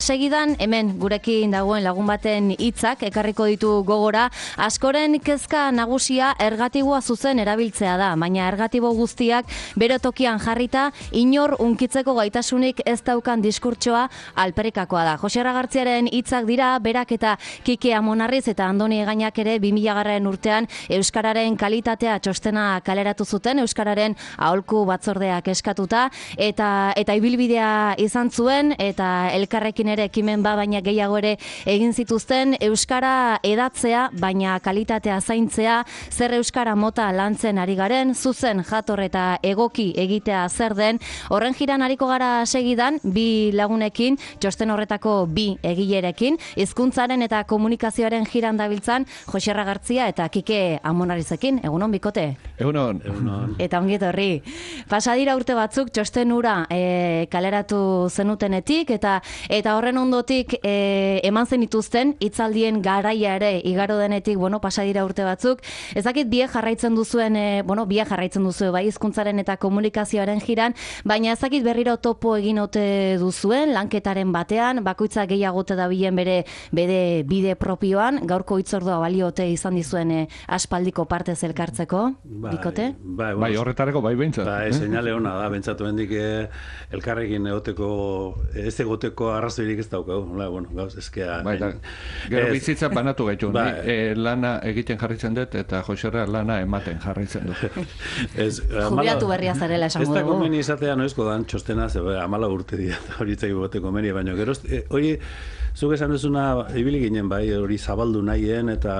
Segidan, hemen gurekin dagoen lagun baten hitzak ekarriko ditu gogora, askoren kezka nagusia ergatiboa zuzen erabiltzea da, baina ergatibo guztiak bere tokian jarrita, inor unkitzeko gaitasunik ez daukan diskurtsoa alperikakoa da. Jose Ragartziaren hitzak dira, berak eta Kike Amonarriz eta Andoni Egainak ere 2000 urtean Euskararen kalitatea txostena kaleratu zuten, Euskararen aholku batzordeak eskatuta, eta ibilbidea izan zuen, eta elkarrekin ere ekimen baina gehiago ere egin zituzten, euskara edatzea, baina kalitatea zaintzea, zer euskara mota lantzen ari garen, zuzen jator eta egoki egitea zer den, horren jiran ariko gara segidan, bi lagunekin, txosten horretako bi egilerekin, hizkuntzaren eta komunikazioaren jiran dabiltzan, Jose Ragartzia eta Kike Amonarrizekin. Egunon, bikote? Egunon. Eta ongi etorri. Pasadira urte batzuk txosten hura kaleratu zenutenetik, eta horren ondotik eman zenituzten, hitzaldien garaia ere igaro denetik, pasadira urte batzuk. Ezakit biek jarraitzen duzuen, biek jarraitzen duzue bai hizkuntzaren eta komunikazioaren jiran, baina ezakit berriro topo egin ote duzuen, lanketaren batean, bakoitza gehiagote dabilen bere bide propioan, gaurko hitzordua baliote izan dizuen aspaldiko partez elkartzeko, bikote? Bai, horretareko bai behintzat. Bai, seinale hona da, bentsatu hendik elkarrekin ez egoteko arrazoirik ez daukagu. Gauz, ezkea... Gero bizitza banatu gaitu. Lana egiten jarraitzen dut, eta Joserra lana ematen jarraitzen dut. Jubilatu berria zarela esango dugu. Ez da komeni izatea noizko dan txostena, 14 urte dira, hori itzai bote komeni, baina gero, hori, zuk esan duzuna, ibili ginen bai, hori zabaldu nahien, eta,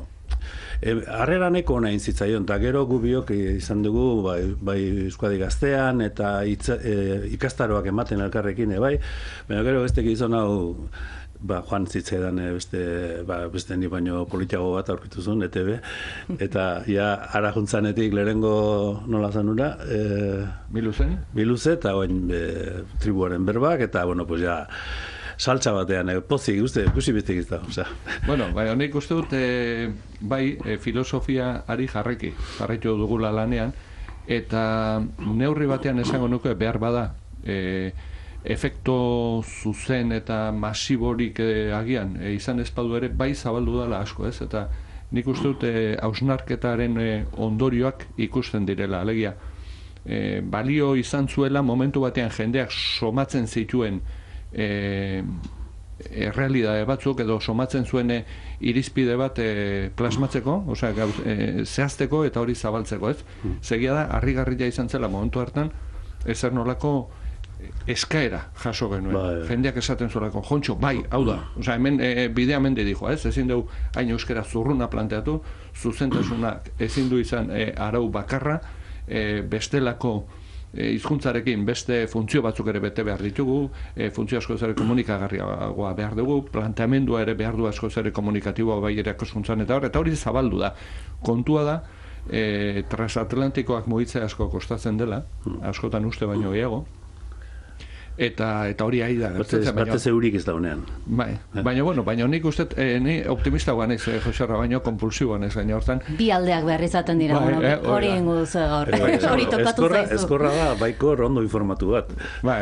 harreraneko nahin zitzaion, eta gero gubiok izan dugu bai Euskadi Gaztean eta ikastaroak ematen elkarrekin, bai, baina gero bestek izan hau joan zitzaidan beste ni baino politiago bat aurkitu zuen, ETB, eta ara juntzanetik lehenengo nola zanura? Biluze, eta oin tribuaren berbak, eta, saltza batean, pozik, ikusi bestik ez da. Baina nik uste dut, filosofia ari jarraitu dugula lanean, eta neurri batean esango nuke behar bada, efekto zuzen eta masiborik agian, izan ezpadu ere, bai zabaldu dela asko, ez? Eta nik uste dut, hausnarketaren ondorioak ikusten direla, alegia. Balio izan zuela momentu batean jendeak somatzen zituen errealidade batzuk edo somatzen zuen irizpide bat plasmatzeko, zehazteko eta hori zabaltzeko, ez? Segia da, harrigarria izan zela momentu hartan, ezer nolako eskaera jaso genuen. Jendeak esaten zuelako, Jontxo, bai, hau da. Hemen bidea mende dijo, ez? Ezin dugu hain euskera zurruna planteatu, zuzentasunak ezin du izan arau bakarra, bestelako hizkuntzarekin beste funtzio batzuk ere bete behar ditugu, funtzio asko ere komunikagarriagoa behar dugu, planteamendua ere behar du asko ere komunikatiboa bai erakoskuntzan eta hori zabaldu da. Kontua da, transatlantikoak mugitzea asko kostatzen dela, askotan uste baino gehiago, eta hori ari da. Batez eurik ez da honean. Baina nik uste, ni optimista guan ez, Joserra, baino kompulsiboa ez gaina hortan. Bi aldeak behar izaten dira, hori ingo duzu gaur. Hori tokatu zaizu. Ezkorra da, baikor ondo informatu bat.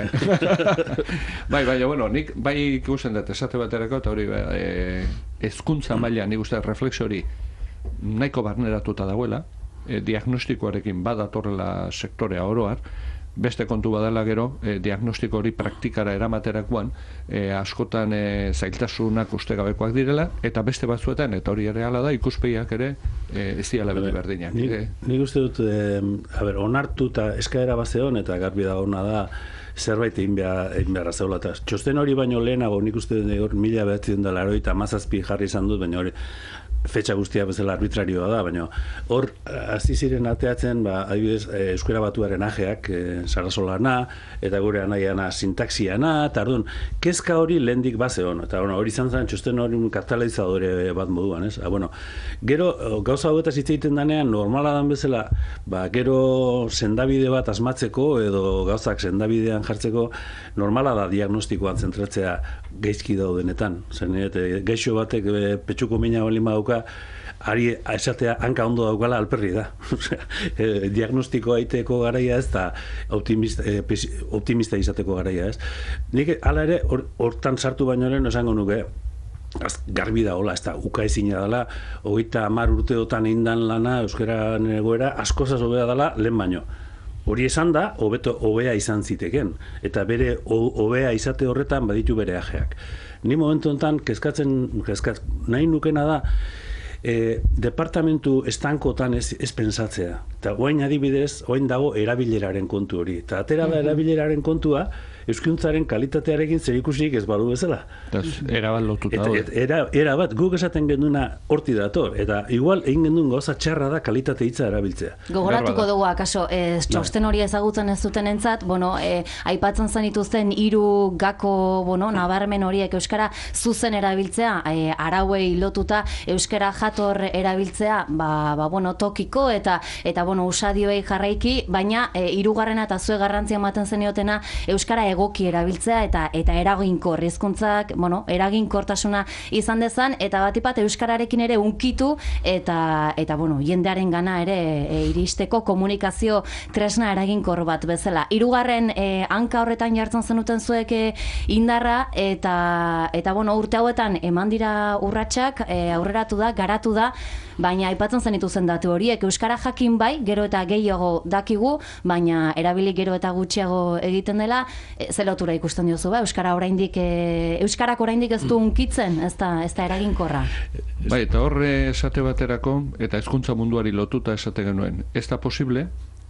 Baina, nik bai ikusten dut esate baterako, eta hori hezkuntza maila nik uste reflexio hori nahiko barneratuta dagoela, diagnostikoarekin badatorrela sektorea oroar, beste kontu badala gero, diagnostiko hori praktikara eramaterakoan, askotan zailtasunak ustegabekoak direla, eta beste batzuetan, eta hori ere hala da, ikuspegiak ere ez diala beti berdinak. Nik uste dut, onartu eta eskaera bazeon, eta garbi da ona da, zerbait egin beharra zegoela. Txosten hori baino lehenago, nik uste dut 1987 jarri izan dut, baina hori fetxa guztia bezala arbitrarioa da, baina hor hasi ziren ateatzen, adibidez, euskara batuaren ajeak, Sarasolana, eta gure anaiana sintaxiana, eta orduan, kezka hori lehendik bazeon, eta hori izan zen txosten hori katalizadore bat moduan, ez? Gero, gauza hauetaz hitz egiten danean, normala dan bezala, gero sendabide bat asmatzeko, edo gauzak sendabidean jartzeko, normala da diagnostikoan zentratzea gaizki daudenetan. Zen, gaixo batek petxuko mina balin badauka, ari esatea hanka ondo daukala alperri da. Diagnostiko aiteko garaia ez, eta optimista izateko garaia ez. Nik hala ere, hortan sartu baino lehen esango nuke, garbi da, hola, ez da, uka ezina dela, 30 urteotan indan lana, euskara egoera, askozaz hobea dela, lehen baino. Hori esan da, hobea izan ziteken, eta bere hobea izate horretan baditu bere ajeak. Ni momentu honetan, nahi nukena da, departamentu estankotan ez pensatzea. Eta oain adibidez, oain dago erabileraren kontu hori. Eta atera da erabileraren kontua, euskuntzaren kalitatearekin zerikusirik ez badu bezala. Erabat lotuta daude. Erabat, guk esaten genduna horti dator, eta igual egin gendun gauza txarra da kalitate hitza erabiltzea. Gogoratuko dugu, akaso, txosten hori ezagutzen ez duten entzat, aipatzen zenituzten 3 gako, nabarmen horiek euskara zuzen erabiltzea, arauei lotuta euskara jator erabiltzea, tokiko eta usadioei jarraiki, baina 3. eta zue garrantzia ematen zeniotena euskara egoki erabiltzea eta eraginkor hizkuntzak, eraginkortasuna izan dezan, eta batipat euskararekin ere unkitu eta jendearen gana ere iristeko komunikazio tresna eraginkor bat bezala. 3. Hanka horretan jartzen zenuten zuek indarra eta urte hauetan eman dira urratsak, aurreratu da, garatu da, baina aipatzen zenituzen datu horiek euskara jakin bai, gero eta gehiago dakigu, baina erabili gero eta gutxiago egiten dela, ze lotura ikusten diozu, euskarak oraindik ez du unkitzen, ez da eraginkorra. Bai, eta horre esate baterako, eta hezkuntza munduari lotuta esate genuen, ez da posible,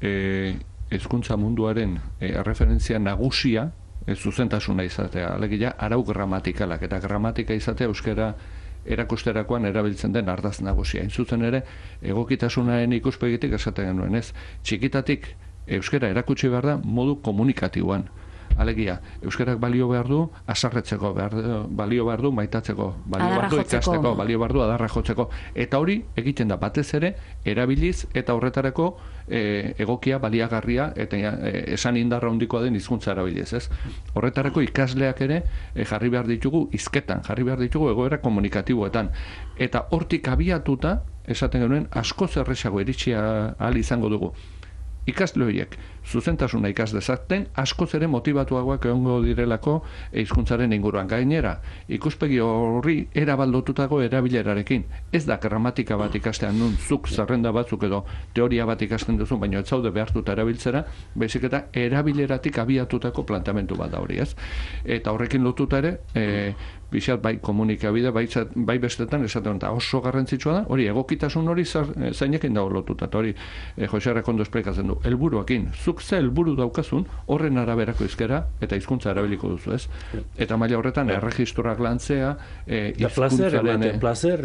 hezkuntza munduaren referentzia nagusia, zuzentasuna izatea, alegia arau gramatikalak, eta gramatika izatea euskara erakusterakoan erabiltzen den ardaz nagusia. Zuzen ere, egokitasunaren ikuspegitik esaten genuen, ez? Txikitatik euskara erakutsi behar da modu komunikatiboan. Alegia, euskarak balio behar du, asarretzeko, balio behar du, maitatzeko, balio behar du, ikasteko, balio behar du, adarra jotzeko. Eta hori egiten da batez ere, erabiliz eta horretarako egokia, baliagarria, eta esan indarra handikoa den hizkuntza erabiliz, ez? Horretarako ikasleak ere jarri behar ditugu hizketan, jarri behar ditugu egoera komunikatiboetan. Eta hortik abiatuta, esaten genuen, askoz erresago iritsi ahal izango dugu. Ikasle horiek zuzentasuna ikas dezaten, askoz ere motibatuagoak egongo direlako hizkuntzaren inguruan. Gainera, ikuspegi horri erabaldotutako erabilerarekin. Ez da gramatika bat ikastean nun zuk zerrenda batzuk edo teoria bat ikasten duzu, baina ez zaude behartuta erabiltzera, baizik eta erabileratik abiatutako planteamendu bat da hori, ez? Eta horrekin lotuta ere, pixat bai komunikabide, bai bestetan esaten da oso garrantzitsua da, hori egokitasun hori zeinekin dago lotuta, eta hori Joserrek ondo esplikatzen du, helburuekin, zuk ze helburu daukazun, horren araberako hizkera eta hizkuntza erabiliko duzu, ez? Eta maila horretan erregistroak lantzea, hizkuntzaren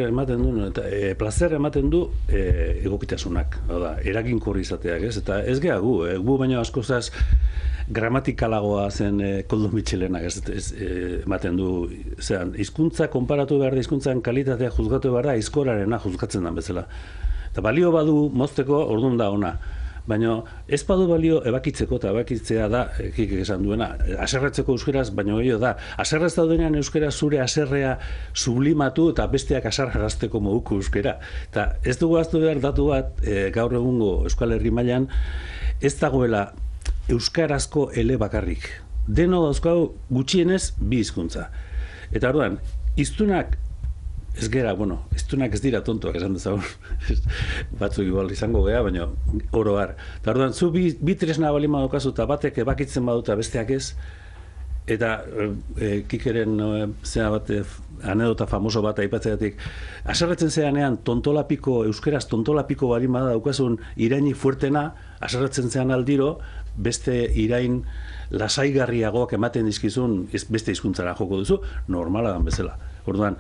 plazer ematen du egokitasunak, eraginkor izateak, ez? Eta ez geha gu baino askozaz gramatikalagoa zen Koldo Mitxelenak ematen du, hizkuntza konparatu behar da, hizkuntzan kalitatea juzgatu behar da, aizkorarena juzgatzen den bezala. Eta balio badu mozteko orduan da ona. Baina ez badu balio ebakitzeko, eta ebakitzea da, kikik esan duena, aserretzeko euskeraz, baina gehiago da. Aserrez daudenean euskera zure aserrea sublimatu eta besteak asarrazteko moduko euskera. Eta ez dugu aztu behar datu bat, gaur egungo Euskal Herri mailan, ez dagoela euskarazko ele bakarrik. Deno dauzkau gutxienez 2 hizkuntza. Eta orduan, hiztunak ez gera, hiztunak ez dira tontoak esan dezagun. Batzuk igual izango gea, baina oro har. Eta orduan, zu bi tresna balin badokazu eta batek ebakitzen baduta besteak ez, eta Kikeren zera bat, anedota famoso bat aipatzeatik, aserretzen zeanean euskeraz tontolapiko balin badaukasun irainik fuertena, aserretzen zean aldiro, beste irain lasaigarriagoak ematen dizkizun beste hizkuntzara joko duzu, normala dan bezala. Orduan,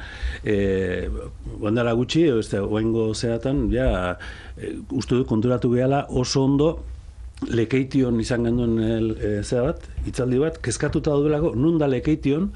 ondara gutxi, oengo zeratan, uste dut konturatu gehala oso ondo Lekeition izan genduen hitzaldi bat, kezkatuta daudelako, nun da Lekeition,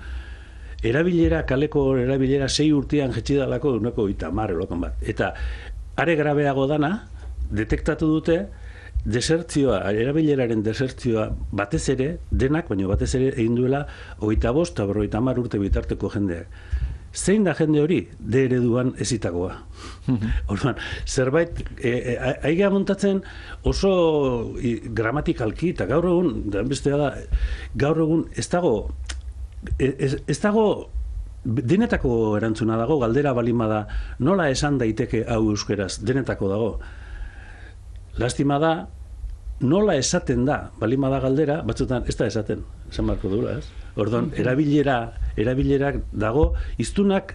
kaleko erabilera 6 urtean jetxidalako duneko 30 bat. Eta are grabeago dana, detektatu dute, desertzioa, erabileraren desertzioa batez ere, denak, baina batez ere egin duela 25 eta 50 urte bitarteko jendeak. Zein da jende hori? D ereduan ezitakoa. Orduan, zerbait, aigea montatzen oso gramatikalki, eta gaur egun, bestea da, gaur egun ez dago denetako erantzuna dago, galdera balima da, nola esan daiteke hau euskeraz, denetako dago. Lastima da, nola esaten da, balima da galdera, batzutan ez da esaten, esan barko dura, ez? Orduan, erabilerak dago, hiztunak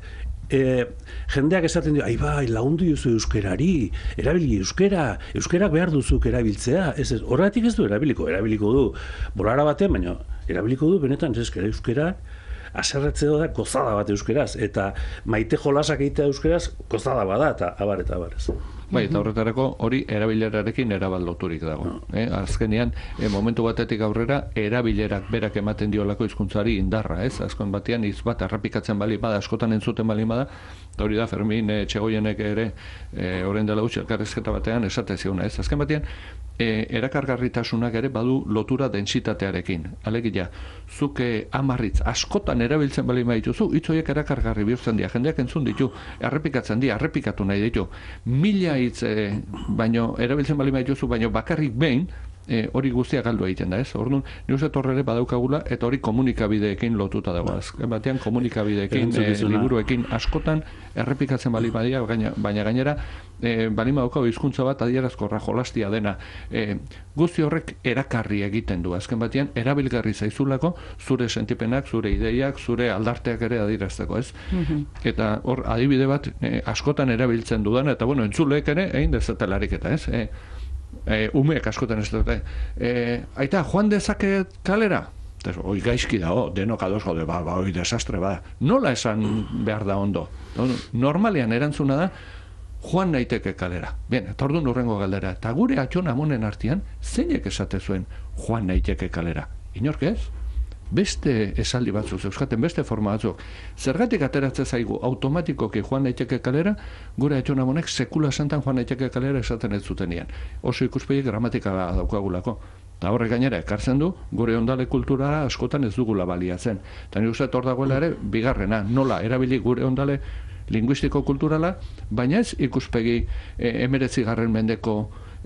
jendeak esaten dio, bai, lagundu duzu euskerari, erabili euskarak behar duzuk erabiltzea, horregatik ez du erabiliko du, bolara batean, baina erabiliko du, benetan, euskarak, aserretzeo da gozada bat euskeraz, eta maite jolasak egitea euskeraz gozada bada, eta abar. Bai, eta horretarako hori erabilerarekin erabaldoturik dago. Azkenean, momentu batetik aurrera, erabilerak berak ematen diolako hizkuntzari indarra, ez? Azken batean, hitz bat errepikatzen bali bada, askotan entzuten bali bada, eta hori da, Fermin Txegoienek ere, orain dela gutxi elkarrizketa batean, esate ziona, ez? Azken batean, erakargarritasunak ere badu lotura dentsitatearekin. Alegia, zuk 10 hitz askotan erabiltzen bali badituzu, hitz horiek erakargarri bihurtzen dira, jendeak entzun ditu, errepikatzen dira, errepikatu nahi ditu. 1000 hitz baino erabiltzen bali badituzu, baino bakarrik behin, hori guztia galdu egiten da, ez? Orduan, ni uste torrere badaukagula, eta hori komunikabideekin lotuta dago. Azken batean komunikabideekin, liburuekin askotan errepikatzen bali badia, baina gainera bali badaukago hizkuntza bat adierazkorra jolastia dena. Guzti horrek erakarri egiten du. Azken batean erabilgarri zaizulako zure sentipenak, zure ideiak, zure aldarteak ere adierazteko, ez? Eta hor adibide bat askotan erabiltzen dudan, eta bueno, entzuleek ere egin dezatelarik eta, ez? Umeek askotan ez dute. Aita, joan dezaket kalera? Hoi gaizki dago, denok ados gaude, hoi desastre, nola esan behar da ondo? Normalean erantzuna da, joan naiteke kalera. Bien, eta orduan urrengo galdera. Eta gure atxon amonen artean, zeinek esate zuen joan naiteke kalera? Inork ez? Beste esaldi batzuk, euskaten beste forma batzuk. Zergatik ateratzen zaigu automatikoki joan naiteke kalera, gure atxon amonek sekula santan joan naiteke kalera esaten ez zutenean. Oso ikuspegi gramatikala daukagulako. Eta horrek gainera ekartzen du, gure ondale kulturara askotan ez dugula baliatzen. Eta nire uste hor dagoela ere, bigarrena, nola erabili gure ondale linguistiko kulturala, baina ez ikuspegi 19. mendeko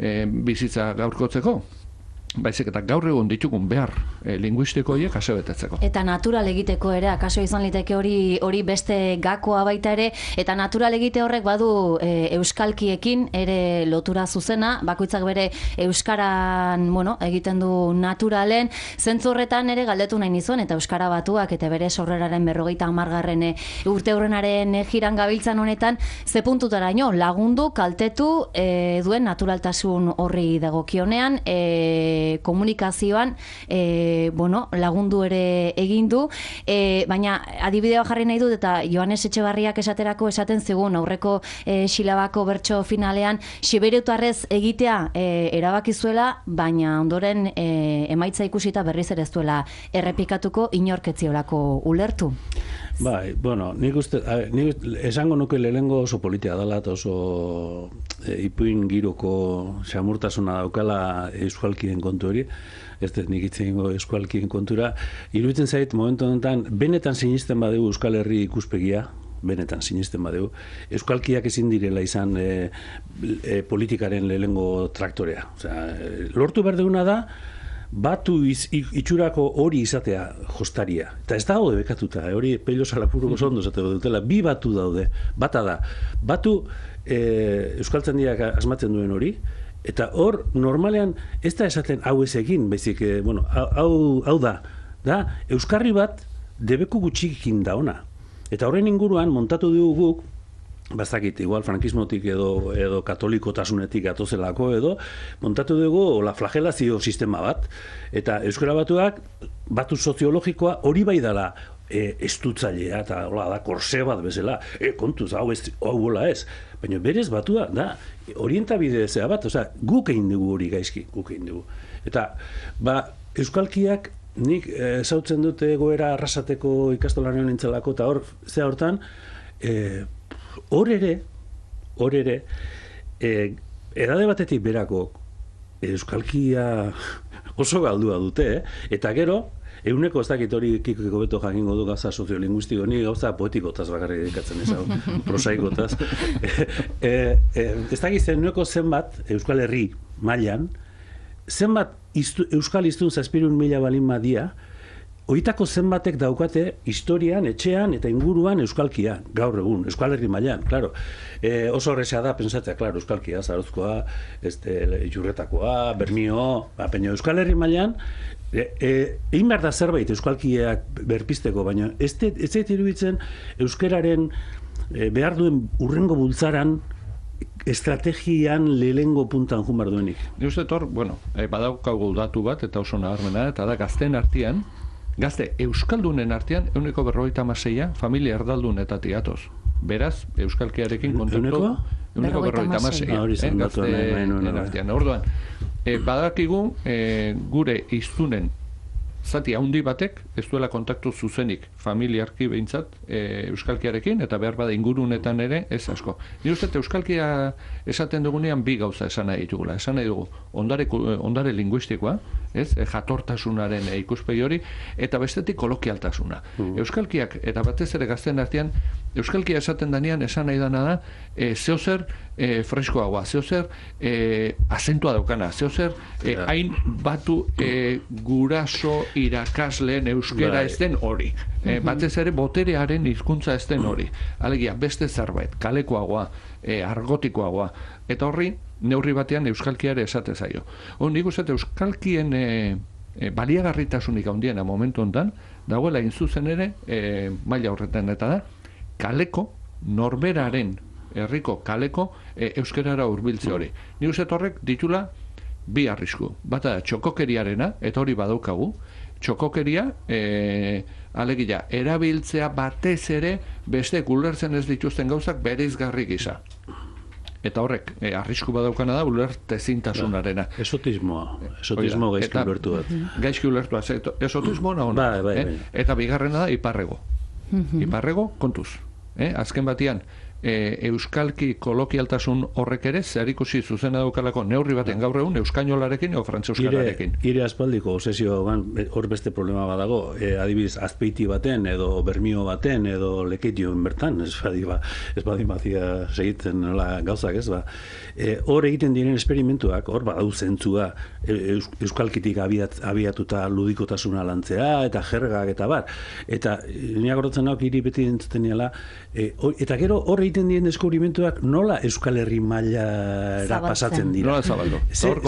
bizitza gaurkotzeko. Baizik eta gaur egun ditugun behar linguistiko horiek asebetetzeko. Eta natural egiteko ere, akaso izan liteke hori beste gakoa baita ere, eta natural egite horrek badu euskalkiekin ere lotura zuzena, bakoitzak bere euskaran, egiten du naturalen, zentzu horretan ere galdetu nahi nizuen, eta euskara batuak, eta bere sorreraren 50. urte hurrenaren jiran gabiltzan honetan, ze puntutaraino lagundu, kaltetu duen naturaltasun horri dagokionean, komunikazioan lagundu ere egin du, baina adibidea jarri nahi dut, eta Joanes Etxebarriak esaterako esaten zigun aurreko silabako bertso finalean sibereutarrez egitea erabaki zuela, baina ondoren emaitza ikusita berriz ere ez duela errepikatuko, inork ez ziolako ulertu. Bai, nik uste, esango nuke lehengo oso politia dela, eta oso ipuin giroko xamurtasuna daukala euskalkien kontu hori, ez dut nik itzengo euskalkien kontura, iruditzen zait, momentu honetan, benetan sinisten badegu Euskal Herri ikuspegia, benetan sinisten badegu, euskalkiak ezin direla izan politikaren lehengo traktorea. Lortu behar duguna da, batu itxurako hori izatea jostaria. Eta ez dago debekatuta, hori Pello Salapuruko ondo esateko dutela, bi batu daude. Bata da, batu euskaltzaindiak asmatzen duen hori, eta hor normalean ez da esaten hau ez egin, baizik, hau da, euskarri bat debeku gutxikin da ona. Eta horren inguruan montatu dugu guk, bazakit, igual frankismotik edo katolikotasunetik atozelako edo, montatu dugu la flagelazio sistema bat, eta euskara batuak, batu soziologikoa hori bai dela estutzailea, eta hola da, korse bat bezala, kontuz, hau hola ez, baina berez batua, da, orientabide zea bat, guk egin dugu hori gaizki, guk egin dugu. Eta, euskalkiak, nik zautzen dute egoera arrasateko ikastolaren nintzelako, eta hor, zea hortan, hor ere, edade batetik berako, euskalkia oso galdua dute, eta gero, euneko ez dakit hori kikiko beto jakingo du gauza soziolinguistiko, ni gauza poetikotaz bakarrik dedikatzen ez hau, prosaikotaz. Ez dakit euneko zenbat Euskal Herri mailan, zenbat Euskal Hiztun 700.000 balin badia, horietako zenbatek daukate historian, etxean eta inguruan euskalkia, gaur egun, Euskal Herri mailan, claro. Oso horreza da pentsatzea, claro, euskalkia, Zarozkoa, Jurretakoa, Bermio, baina Euskal Herri mailan, egin behar da zerbait euskalkiak berpisteko, baina ez zait iruditzen euskararen behar duen urrengo bultzaran estrategian lehengo puntan jun behar duenik. Ni uste tor, bueno, badaukagu datu bat, eta oso nabarmena, eta da gazteen artean, gazte euskaldunen artean, 56% familia erdaldunetatik atoz. Beraz, euskalkiarekin kontaktu... 56%. Gazteen artean. Orduan, badakigu gure hiztunen zati handi batek ez duela kontaktu zuzenik familiarki behintzat euskalkiarekin, eta behar bada ingurunetan ere ez asko. Ni uste euskalkia esaten dugunean bi gauza esan nahi ditugula. Esan nahi dugu ondare linguistikoa, ez? Jatortasunaren ikuspegi hori, eta bestetik kolokialtasuna. Euskalkiak, eta batez ere gazten artean, euskalkia esaten danean esan nahi dana da, zeozer freskoagoa, zeozer azentua daukana, zeozer hain batu guraso irakasleen euskera ez den hori. Batez ere boterearen hizkuntza ez den hori. Alegia, beste zerbait, kalekoagoa, argotikoagoa. Eta horri, neurri batean euskalkiare esate zaio. Nik uste euskalkien baliagarritasunik handiena momentu honetan, dagoela inzuzen ere, maila horretan eta da, kaleko, norberaren, herriko kaleko, euskerara hurbiltze hori. Nik uste horrek ditula bi arrisku. Bata da, txokokeriarena, eta hori badaukagu, txokokeria, alegia, erabiltzea batez ere beste ulertzen ez dituzten gauzak bereizgarri gisa. Eta horrek, arrisku badaukana da, ulertezintasunarena. Esotismo gaizki ulertu bat. Gaizki ulertu bat, esotismo ona. Eta bigarrena da, iparrego. Iparrego, kontuz. Azken batean, euskalki kolokialtasun horrek ere zerikusi zuzena daukalako neurri baten gaur egun euskainolarekin edo frantseuskararekin. Ire aspaldiko obsesio hor beste problema badago, adibidez Azpeiti baten edo Bermio baten edo Lekeition bertan, ez badi bazia segitzen nola gauzak, ez ba. Hor egiten diren esperimentuak, hor badau zentzua euskalkitik abiatuta ludikotasuna lantzea eta jergak eta bar. Eta niak horretzen nauk hiri beti entzuten niala, eta gero hor egiten dien deskubrimentuak nola Euskal Herri mailara pasatzen dira. Nola zabaldu.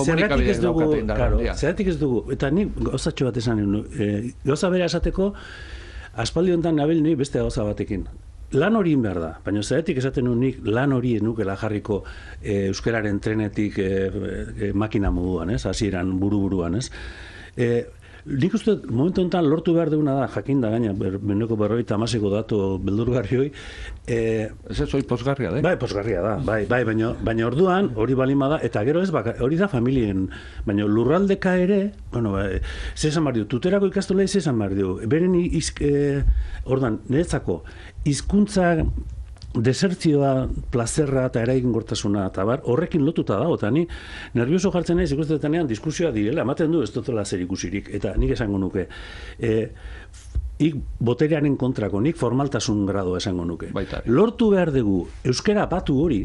Zeratik ez dugu, eta nik gauzatxo bat esan, gauza bera esateko, aspaldi honetan nabil ni beste gauza batekin. Lan hori behar da, baina zeratik esaten nik lan hori nukela jarriko euskararen trenetik makina moduan, hasieran buru-buruan, ez? Nik uste, momentu honetan lortu behar duguna da, jakin da gaina, beneko 50ko datu beldurgarri hoi. Ez hori posgarria da? Bai, posgarria da, baina orduan, hori balima da, eta gero ez, hori da familien, baina lurraldeka ere, bueno, zezan behar du, tuterako ikastola zezan behar du, beren orduan, niretzako, hizkuntza desertzioa, plazerra eta eraginkortasuna eta bar, horrekin lotuta dago, eta ni nervioso jartzen naiz ikustetenean diskusioa direla, ematen du ez dutela zer ikusirik, eta nik esango nuke, ik boterearen kontrako, nik formaltasun gradoa esango nuke. Lortu behar dugu euskara batu hori,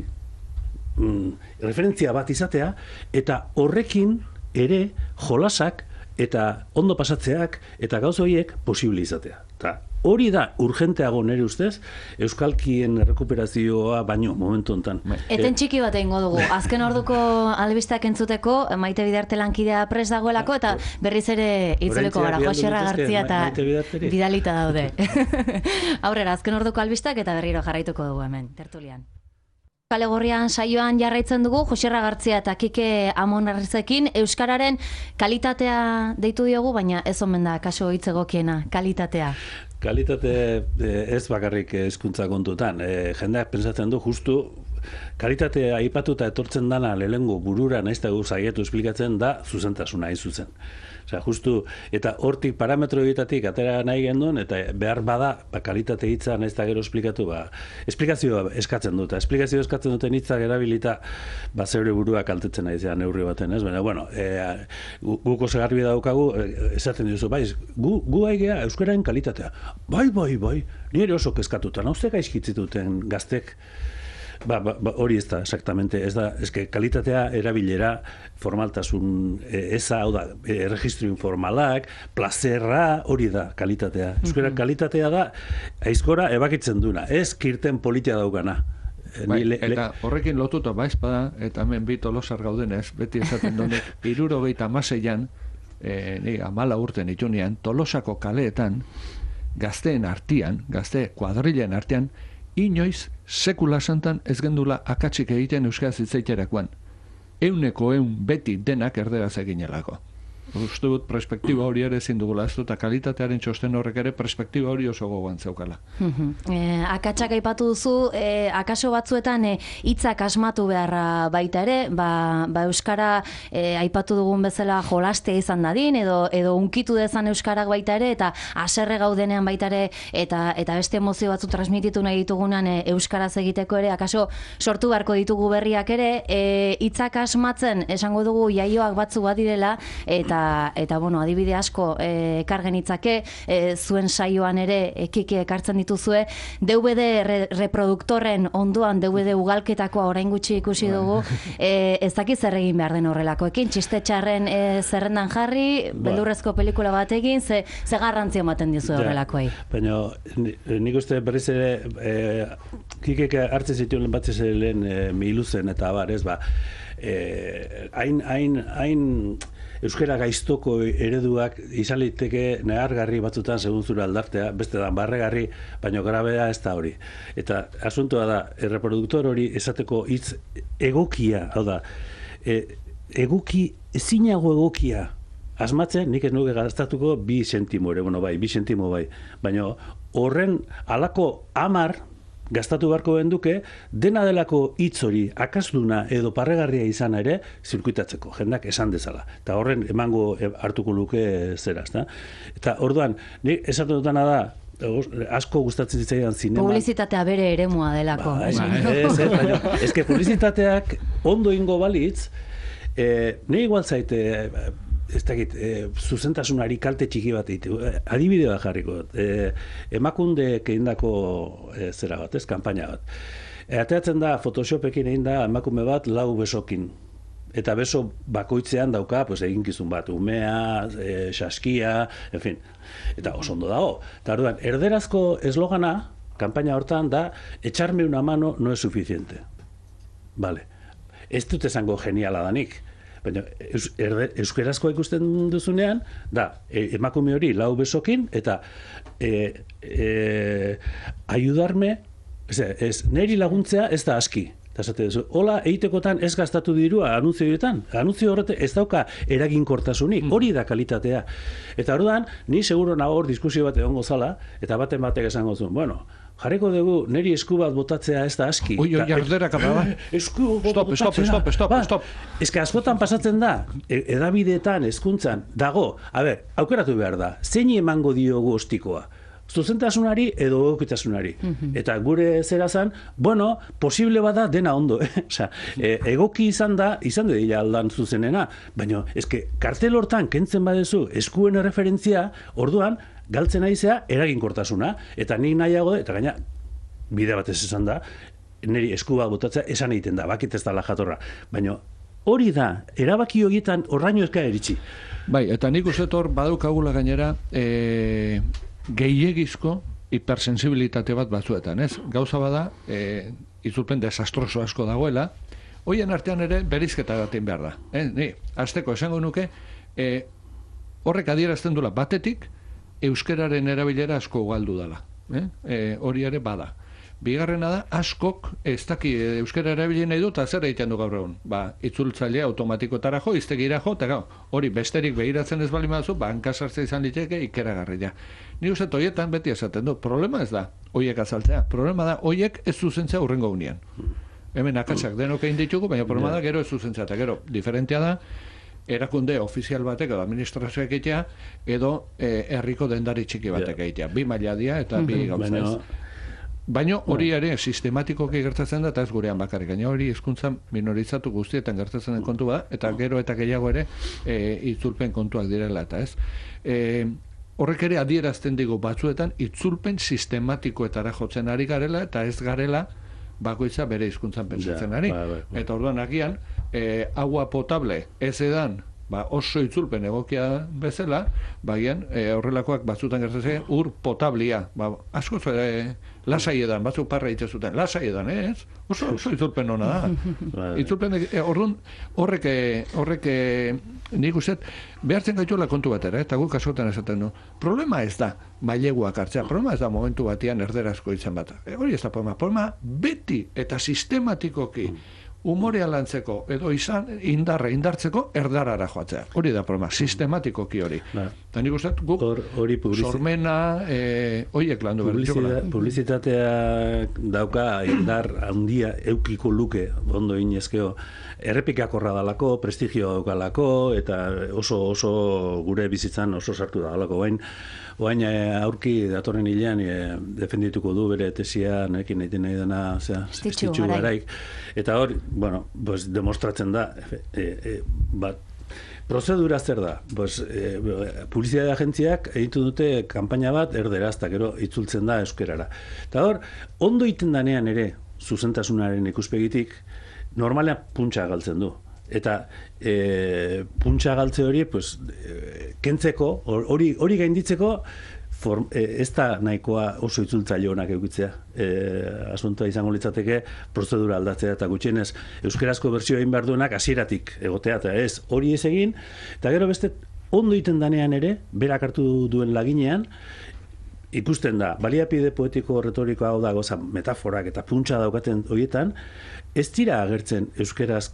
referentzia bat izatea, eta horrekin ere jolasak eta ondo pasatzeak eta gauz horiek posible izatea. Hori da urgenteago nire ustez, euskalkien rekuperazioa baino momentu honetan. Eten txiki bat egingo dugu. Azken orduko albisteak entzuteko, Maite Bidarte lankidea pres dagoelako, eta berriz ere itzuleko gara, Joserra Gartzia eta bidalita daude. Aurrera, azken orduko albisteak eta berriro jarraituko dugu hemen, tertulian. Kale Gorrian saioan jarraitzen dugu, Joserra Gartzia eta Kike Amonarzekin euskararen kalitatea deitu diogu, baina ez omen da kaso hitz egokiena, kalitatea. Kalitate ez bakarrik hizkuntza kontutan. Jendeak pentsatzen du justu kalitatea aipatuta etortzen dana lehengo burura naiz eta saiatu esplikatzen da zuzentasuna hain zuzen. Osea, justu, eta hortik parametro horietatik atera nahi genduen, eta behar bada, kalitate hitza naiz eta gero esplikatu, esplikazioa eskatzen dut. Esplikazioa eskatzen duten hitzak erabilita, zeure burua kaltetzen nahi zean neurri baten, ez? Baina, bueno, guk oso garbi daukagu, esaten duzu, bai, gu haigea euskaraen kalitatea. Bai, nire oso kezkatuta, nauzte gaizkitzituten gaztek, hori ez da, exactamente, ez da, eske kalitatea erabilera, formaltasun eza, hau da, erregistro informalak, plazerra, hori da kalitatea. Euskara kalitatea da, aizkora ebakitzen duna, ez kirten politia daukana. Eta horrekin lotuta baizpada, eta hemen bi Tolosar gaudenez, beti esaten donek, 76an, ni 14 urten itunean, Tolosako kaleetan, gazteen artean, gazte kuadrilen artean, inoiz sekula santan ez gendula akatsik egiten euskaraz hitzaiterakoan. 100% beti denak erderaz eginelako. Uste dut perspektiba hori ere ezin dugula, ez dut, eta kalitatearen txosten horrek ere perspektiba hori oso gogoan zeukala. Akatsak aipatu duzu, akaso batzuetan hitzak asmatu beharra baita ere, euskara aipatu dugun bezala jolastea izan dadin, edo unkitu dezan euskarak baita ere, eta haserre gaudenean baita ere, eta beste emozio batzu transmititu nahi ditugunan euskaraz egiteko ere, akaso sortu beharko ditugu berriak ere, hitzak asmatzen esango dugu jaioak batzu badirela, eta bueno, adibide asko ekargen itzake, zuen saioan ere ekike ekartzen dituzue, DVD reproduktorren ondoan DVD ugalketakoa orain gutxi ikusi dugu, ez dakiz zer egin behar den horrelakoekin, txiste txarren zerrendan jarri, beldurrezko pelikula bat egin, ze garrantzia ematen dizu horrelakoei. Baina nik uste berriz ere kikek hartzen zituen batzez lehen miluzen eta abar, ez hain euskara gaiztoko ereduak izan liteke negargarri batzutan segun zure aldartea, beste da barregarri, baina grabea ez da hori. Eta asuntoa da, reproduktor hori esateko hitz egokia, hau da, ezinago egokia asmatzen, nik ez nuke gastatuko 2 zentimo ere, 2 zentimo bai, baina horren alako 10 gastatu beharko benduke, dena delako hitz hori akasduna edo parregarria izan ere zirkuitatzeko, jendak esan dezala. Eta horren emango hartuko luke zera, ezta? Eta orduan, nik esaten dutana da, asko gustatzen zitzaidan zinema. Publizitatea bere eremua delako. Eske publizitateak ondo ingo balitz, ne igual zaite, ez dakit, zuzentasunari kalte txiki bat ditu. Adibide bat jarriko. Emakundek egindako zera bat, kanpaina bat. Ateratzen da, Photoshopekin egin da emakume bat 4 besokin. Eta beso bakoitzean dauka eginkizun bat, umea, saskia, en fin. Eta oso ondo dago. Eta orduan, erderazko eslogana, kanpaina hortan da, echarme una mano no es suficiente. Vale. Ez dut esango geniala danik. Baina euskerazkoa ikusten duzunean, da, emakume hori 4 besokin, eta ayudarme, neri laguntzea ez da aski. Eta esate duzu, hola egitekotan ez gastatu dirua anunzioetan. Anunzio horrete ez dauka eraginkortasunik, hori da kalitatea. Eta orduan, ni seguro nago hor diskusio bat egongo zala, eta batek esango zuen, bueno, jarriko dugu, neri esku bat botatzea ez da aski. Oi, jarderak apa, esku bat botatzea. Stop. Ez que askotan pasatzen da, edabideetan, hezkuntzan, dago, aukeratu behar da, zein emango diogu ostikoa? Zuzentasunari edo egokitasunari. Eta gure zera zan, bueno, posible bada dena ondo. Osea, egoki izan dira aldan zuzenena, baina eske kartel hortan kentzen badezu eskuen referentzia, orduan galtzen aizea eraginkortasuna, eta nik nahiago, eta gaina bide batez esan da, niri esku bat botatzea esan egiten da, bakit ez da jatorra. Baina hori da, erabaki horietan horraino ezka eritzi. Bai, eta nik uste hor badaukagula gainera, gehiegizko hipersensibilitate bat batzuetan, ez? Gauza bada, itzulpen desastroso asko dagoela, hoien artean ere berizketa batein behar da. Ni, hasteko esango nuke, horrek adierazten dula batetik, euskeraren erabilera asko galdu dela. Hori ere bada. Bigarrena da, askok ez daki euskara erabili nahi dut, zer egiten du gaur egun. Itzultzailea automatikotara jo, iztegira jo, eta hori besterik begiratzen ez bali mazu, hankasartzea izan liteke ikeragarria. Ni uste horietan beti esaten du, problema ez da, hoiek azaltzea. Problema da, hoiek ez zuzentzea hurrengo unean. hemen akatsak denok egin ditugu, baina problema da gero ez zuzentzea, eta gero diferentea da, erakunde ofizial batek edo administrazioak egitea, edo herriko dendari txiki batek egitea. Bi maila dia eta bi gauza ez. Baina hori ere sistematikoki gertatzen da, eta ez gurean bakarrik. Gaina hori hizkuntzan minorizatu guztietan gertatzen den kontu da, eta gero eta gehiago ere itzulpen kontuak direla, eta ez. Horrek ere adierazten digu batzuetan itzulpen sistematikoetara jotzen ari garela, eta ez garela bakoitza bere hizkuntzan pentsatzen ari. Eta orduan agian, agua potable ez edan, oso itzulpen egokia bezala, bagian horrelakoak batzutan gertatzen ur potablia. Asko lasai edan, batzuk parra hitz zuten, lasai edan, ez? Oso itzulpen hona da. Itzulpen, orduan, horrek nik uste, behartzen gaituela kontu batera, eta guk askotan esaten du. Problema ez da maileguak hartzea, problema ez da momentu batian erderazko itzen bat. Hori ez da problema beti eta sistematikoki umorea lantzeko edo indartzeko erdarara joatzea. Hori da problema, sistematikoki hori. Eta nik uste, guk sormena horiek landu behar. Publizitatea dauka indar handia eukiko luke, ondo inezkeo, errepikakorra dalako, prestigio daukalako, eta oso gure bizitzan oso sartu dalako. Oain aurki datorren hilean defendituko du bere tesia nekin egiten nahi dena Stitxu Garaik. Eta hor, demostratzen da, prozedura zer da? Publizitate agentziak egiten dute kanpaina bat erderaz, eta gero itzultzen da euskerara. Eta hor, ondo iten danean ere, zuzentasunaren ikuspegitik, normalean puntxa galtzen du. Eta puntxa galtze hori, kentzeko, hori gainditzeko, ez da nahikoa oso itzultzaile honak eukitzea. Asuntoa izango litzateke prozedura aldatzea, eta gutxienez euskerazko bertsio egin behar duenak hasieratik egotea, eta ez hori ez egin, eta gero beste ondo iten danean ere, berak hartu duen laginean, ikusten da, baliapide poetiko retorikoa hau da goza metaforak eta puntxa daukaten horietan, ez dira agertzen euskeraz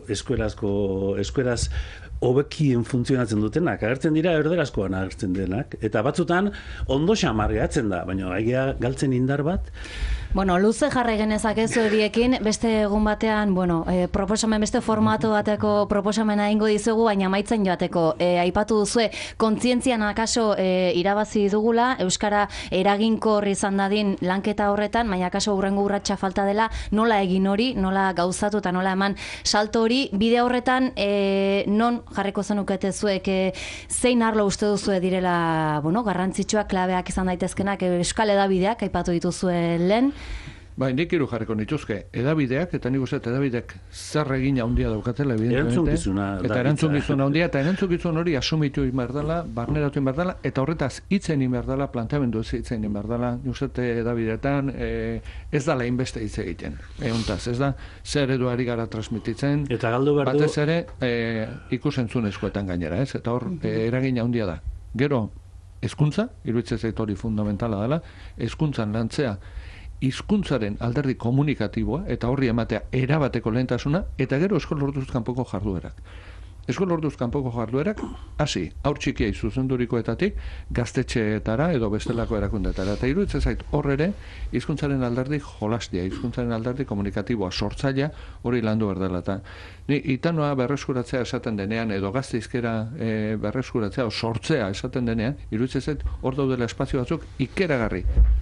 hobekien funtzionatzen dutenak, agertzen dira erderazkoan agertzen denak, eta batzutan ondo xamargeatzen da, baina aigia galtzen indar bat. Luze jarra genezakezu horiekin, beste egun batean, proposamen, beste formatu bateko proposamena ingo dizugu, baina maitzen joateko. Aipatu duzue, kontzientzian akaso irabazi dugula, Euskara eraginkor izan dadin lanketa horretan, baina akaso hurrengo urratsa falta dela, nola egin hori, nola gauzatu eta nola eman salto hori, bide horretan non jarriko zenukete zuek, zein arlo uste duzue direla, garrantzitsuak, klabeak izan daitezkenak, Euskal Edabideak aipatu dituzue lehen. Nik hiru jarriko nituzke, edabideak, eta nik uste edabideak zer egin handia daukatela, evidentemente, eta erantzukizuna handia, eta erantzukizun hori asumitu inberdala, barneratu inberdala, eta horretaz hitzen inberdala, planteamendu ez hitzen inberdala, nik uste edabideetan ez dala inbeste hitz egiten, ez da, zer eduari gara transmititzen, eta galdu berdu, batez ere ikusentzunezkoetan gainera, ez, eta hor eragin handia da. Gero, hezkuntza, iruditzen zait hori fundamentala dela, hezkuntzan lantzea, hizkuntzaren alderdi komunikatiboa eta horri ematea erabateko lehentasuna, eta gero eskola orduz kanpoko jarduerak. Eskola orduz kanpoko jarduerak, hasi, haur txikiei zuzendurikoetatik, gaztetxeetara edo bestelako erakundeetara. Eta iruditzen zait hor ere, hizkuntzaren alderdi jolastia, hizkuntzaren alderdi komunikatiboa, sortzailea hori landu berdela. Ni itanoa berreskuratzea esaten denean, edo gazte hizkera berreskuratzea, sortzea esaten denean, iruditzen zait hor daudela espazio batzuk ikeragarri.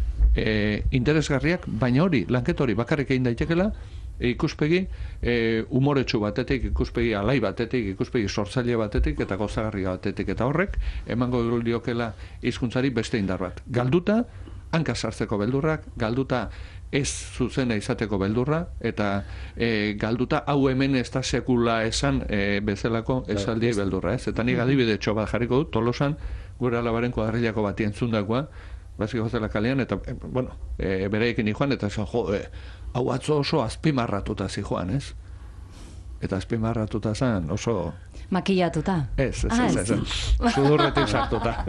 Interesgarriak, baina hori, lanketa hori bakarrik egin daitekela, ikuspegi umoretsu batetik, ikuspegi alai batetik, ikuspegi sortzaile batetik eta gozagarri batetik, eta horrek emango diokela hizkuntzari beste indar bat. Galduta, hanka sartzeko beldurrak, galduta ez zuzena izateko beldurra, eta galduta hau hemen ez da sekula esan bezalako esaldiei beldurra, ez? Eta nik adibide bat jarriko dut, Tolosan, gure alabaren kuadrillako bati entzundakoa, basiko zela kalean, eta, bereekin joan, eta esan, hau atzo oso azpimarratuta zijoan, ez? Eta azpimarratuta zen oso... Makillatuta? Ez. Sudurretik sartuta.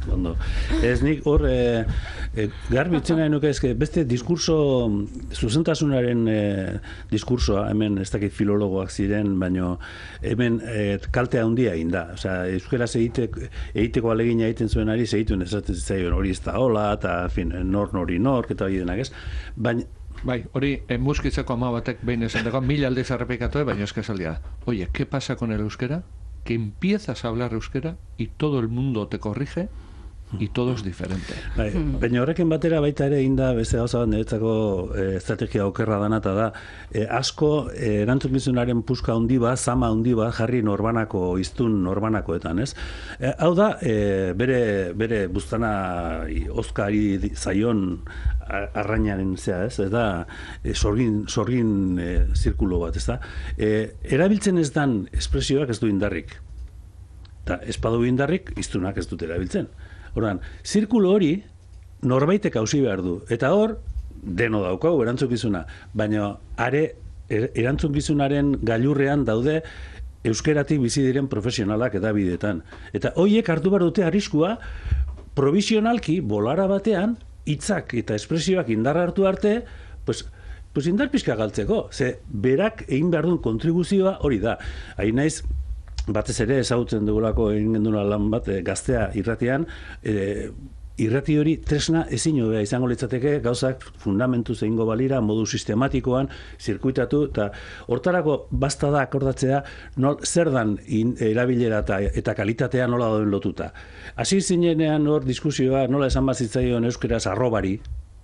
Ez nik hor, garbitzen nahi nuke, beste diskurso, zuzentasunaren diskursoa, hemen ez dakit filologoak ziren, baino hemen kaltea handia egin da. Osea, euskaraz egiteko alegina egiten zuenari, segituen esaten zitzaion hori ez da hola, eta nor, eta hori denak, ez? Bai, hori muskitzeko ama batek behin esan dago, 1000 aldiz errepikatu, baina eska esaldia. Oye, ¿qué pasa con el euskera? Que empiezas a hablar euskera y todo el mundo te corrige y todo es diferente. Bai, baina horrekin batera baita ere inda beste gauza bat niretzako estrategia okerra dana eta da asko erantzukizunaren puska handi bat, zama handi bat jarri norbanako, hiztun norbanakoetan, ez? Hau da, bere buztana Oskari zaion arrainaren zea, ez? Da sorgin zirkulo bat, ez da? Erabiltzen ez dan espresioak ez du indarrik. Eta espadu indarrik, hiztunak ez dute erabiltzen. Orduan, zirkulo hori norbaitek hausi behar du. Eta hor, deno daukau erantzukizuna. Baina, erantzukizunaren gailurrean daude euskeratik bizi diren profesionalak edabideetan. Eta hoiek hartu behar dute arriskua, provisionalki, bolara batean, hitzak eta espresioak indarra hartu arte, pues indar pixka galtzeko. Ze, berak egin behar duen kontribuzioa hori da. Hain naiz, batez ere ezagutzen dugulako egin genduna lan bat gaztea irratian, irrati hori tresna ezin hobea izango litzateke gauzak fundamentuz egingo balira, modu sistematikoan, zirkuitatu, eta hortarako basta da akordatzea zer dan erabilera eta kalitatea nola dauden lotuta. Hasi zinenean hor diskusioa nola esan bazitzaion euskeraz arrobari,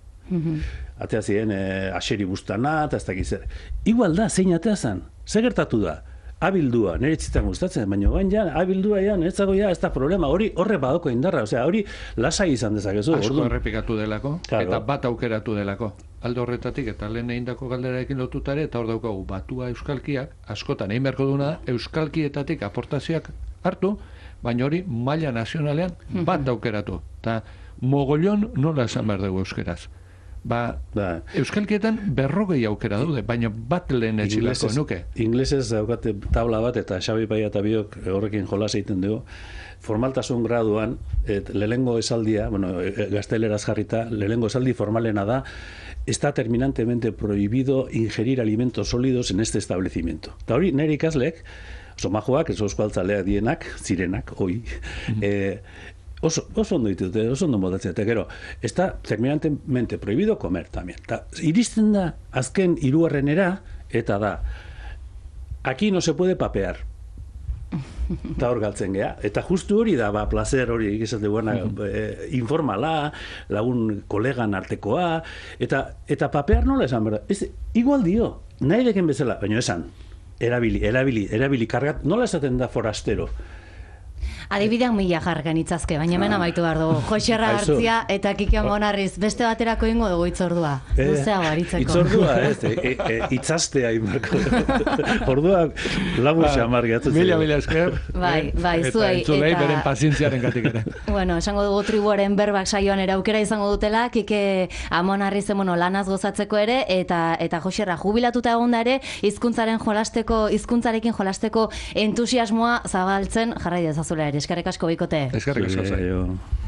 atea ziren aseri bustana, eta ez dakiz zer. Igual da, zein atea zan, zer gertatu da? Abildua, nire txitan gustatzen, baina bain ja, abildua ja, niretzago ja, ez da problema, horre badoko indarra, osea, hori lasai izan dezakezu. Asko errepikatu delako, claro. Eta bat aukeratu delako. Alde horretatik eta lehen egindako galderarekin lotutare, eta hor daukagu batua euskalkiak, askotan egin beharko duna, euskalkietatik aportazioak hartu, baina hori maila nazionalean bat aukeratu. Eta mogollon nola esan behar dugu euskeraz. Euskalkietan 40 aukera daude, baina bat lehen etxilako nuke. Inglesez daukate tabla bat, eta Xabi Paia eta biok horrekin jolas egiten dugu, formaltasun graduan, lehengo esaldia, gazteleraz jarrita, lehengo esaldi formalena da, está terminantemente prohibido ingerir alimentos sólidos en este establecimiento. Eta hori, nire ikaslek, oso majoak, oso altzaleak dienak, zirenak, hoi, oso ondo ditute, oso ondo modatzen, eta gero, está terminantemente prohibido comer también. Ta, iristen da, azken hirugarrenera, eta da, aquí no se puede papear. Eta hor galtzen gea. Eta justu hori da, placer hori, egizate buena, informala, lagun kolegan artekoa, eta papear nola esan, berda? Igual dio, nahi deken bezala, baina esan, erabili, kargat, nola esaten da forastero? Adibidean mila jargan itzazke, baina hemen amaitu behar dugu. Joxerra Gartzia eta Kiki Amonarriz, beste baterako ingo dugu itzordua. Luzea baritzeko. Itzordua, itzastea imarko. Ordua lagun xamar gehatzen. Mila esker. Bai, zuei. Eta entzulei beren pazientziaren gatik ere. Bueno, esango dugu tribuaren berbak saioan ere aukera izango dutela, Kike Amonarriz lanaz gozatzeko ere, eta Joxerra jubilatuta egonda ere, hizkuntzarekin jolasteko entusiasmoa zabaltzen jarrai dezazula ere. Eskerrik asko bikote. Eskerrik asko.